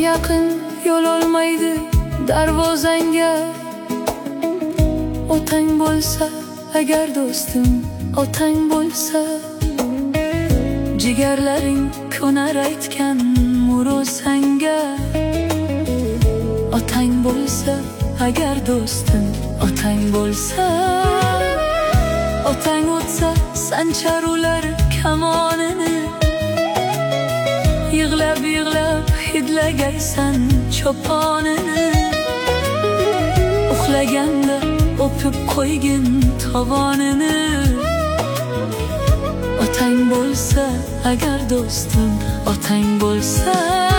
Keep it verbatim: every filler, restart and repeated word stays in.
yaqin yo'l olmaydi darvozangga. Otang bo'lsa agar do'stim, otang bo'lsa, jigarlaring ko'nar aytgan murosanga. Otang bo'lsa agar do'stim, otang bo'lsa, otang o'tsa sanchar ular kamonini. Yig'lab yig'lab hidlagaysan choponini. Uxlaganda o'pib qo'ygin tovonini. Otang bo'lsa agar do'stim, otang bo'lsa,